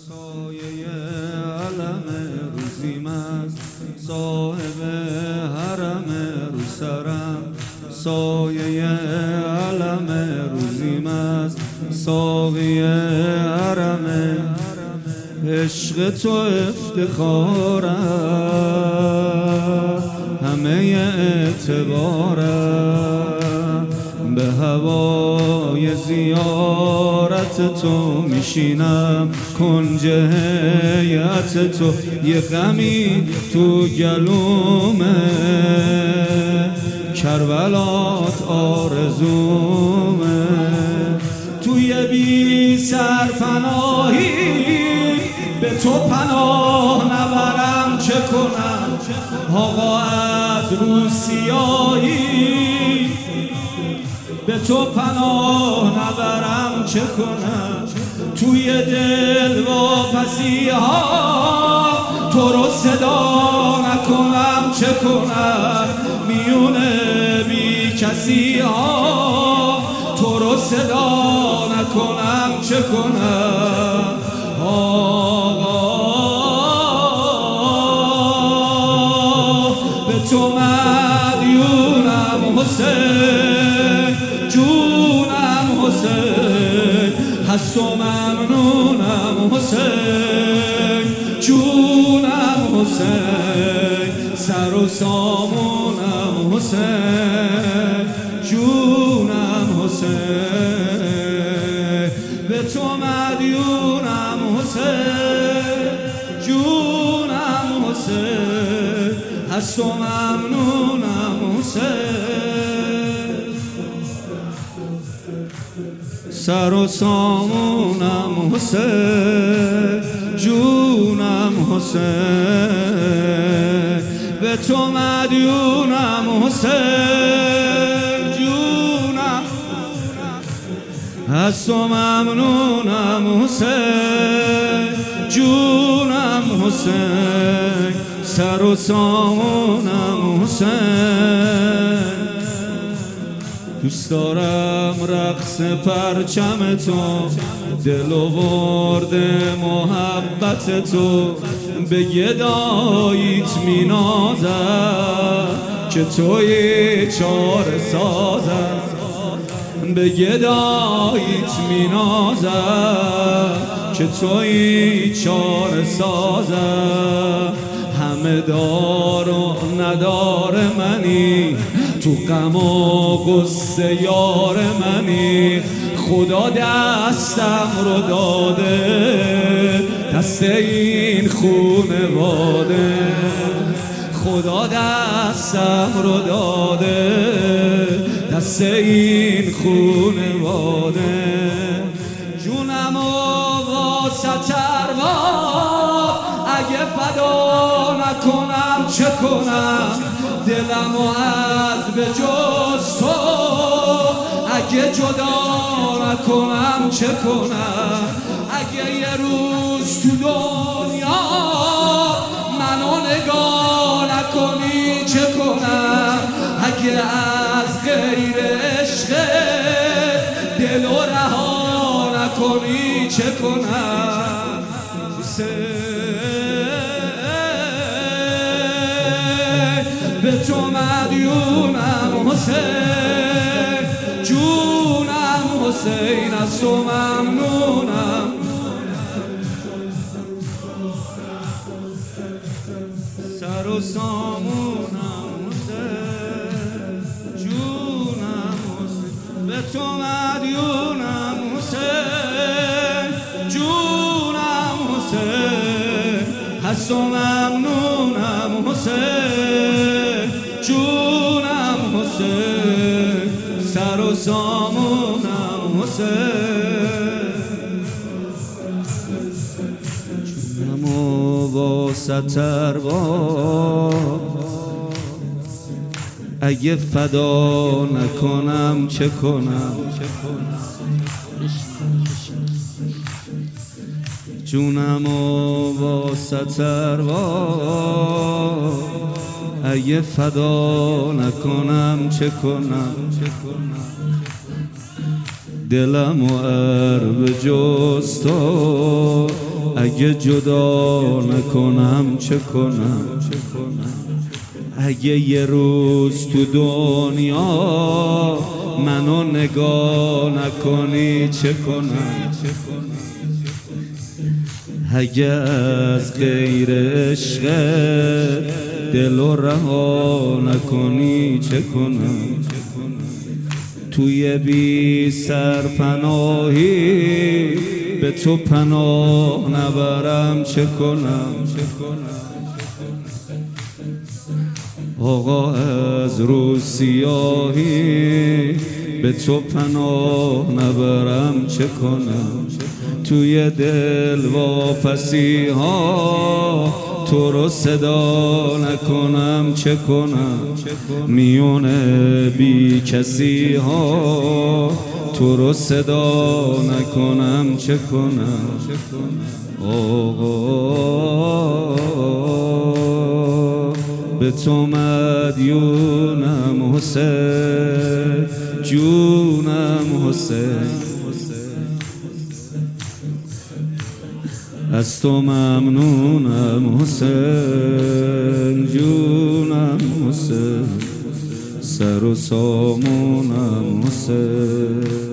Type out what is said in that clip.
سایه علم روزیم است، صاحب حرم رو سرم. سایه علم روزیم است، ساقی حرم. عشق تو افتخارم، همه اعتبارم. به هوای زیارت تو میشینم، کنج هیئت تو یه غمی تو گلومه. کربلات آرزومه، توی بی سرپناهی به تو پناه نبرم چه کنم؟ آقا از روسیاهی به تو پناه نبرم چه کنم؟ توی دل واپسی ها تو رو صدا نکنم چه کنم؟ میونه بی کسی ها تو رو صدا نکنم چه کنم؟ آقا به تو مدیونم حسین، جونم حسین، هست و ممنونم حسین، جونم حسین، سر و سامونم حسین، جونم حسین. به تو مدیونم حسین، جونم حسین، هست و ممنونم حسین، سر و سامونم حسین، جونم حسین. به تو مدیونم حسین، جونم، هست و ممنونم حسین، جونم حسین، سر و سامونم حسین. دوست دارم رقص پرچم تو، دل و برد محبت تو. به گداییت می نازم که توی چاره سازم، به گداییت می نازم که توی چاره سازم. همه دار و ندار منی، تو غم و غصه یار منی. خدا دستم رو داده، دست این خونواده. خدا دستم رو داده، دست این خونواده. جونم و واسط ارواح اگه فدا نکنم چه کنم؟ دلم و از به جز تو اگه جدا نکنم چه کنم؟ اگه یه روز تو دنیا منو نگاه نکنی چه کنم؟ اگه از غیر عشق دل و رها نکنی چه کنم؟ به تو مدیونم حسین، جونم حسین، از تو ممنونم. سر و سامونم حسین، جونم حسین. به تو مدیونم حسین، جونم حسین، هست و ممنونم حسین، جونم حسین، سر و سامونم حسین. جونم و واسط ارواح اگه فدا نکنم چه کنم؟ جونم و واسط ارواح اگه فدا نکنم چه کنم؟ دلم و ار به جز تو اگه جدا نکنم چه کنم؟ اگه یه روز تو دنیا منو نگاه نکنی چه کنم؟ اگه از غیر عشقت دلو رها نکنی چه کنم؟ توی بی سرپناهی به تو پناه نبرم چه کنم؟ آقا از روز سیاهی به تو پناه نبرم چه کنم؟ توی دل واپسی ها تو رو صدا نکنم چه کنم؟ میون بی کسی ها تو رو صدا نکنم چه کنم؟ آقا به تو مدیونم حسین، جونم حسین، از تو ممنونم حسین، جونم حسین، سر و سامونم حسین.